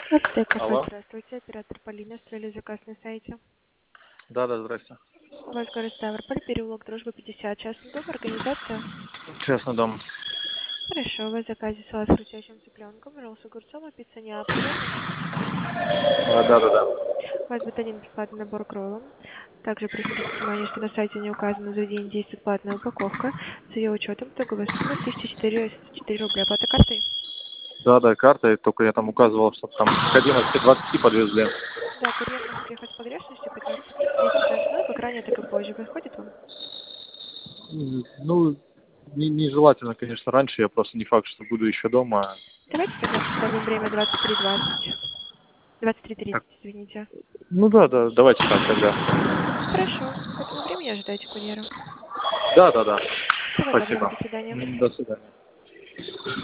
Ацтек кафе, Алло. здравствуйте. Оператор Полина, оставили заказ на сайте. Да, здрасте. У вас город Ставрополь, переулок Дружбы 50, частный дом, организация. Честный дом. Хорошо, у вас в заказе салат с хрустящим цыпленком, ролл с огурцом и пицца Неаполь, верно? Да. У вас будет один бесплатный набор к роллам. Также прошу обратить внимание, что на сайте не указано заведение действует платная упаковка. С ее учетом итоговая сумма 1404 рубля. Оплата картой? Да, карта, только я там указывал, что там необходимости 20 подвезли. Да, курьер может приехать с погрешностью 15-30 минут, как ранее, так и позже. Подходит вам? Ну, нежелательно, конечно, раньше, я просто не факт, что буду еще дома. Давайте тогда поставим время 23:20. 23:30, Так, извините. ну да, давайте так тогда. Хорошо. К этому времени ожидайте курьера. Да. Всего доброго, Спасибо. до свидания. До свидания.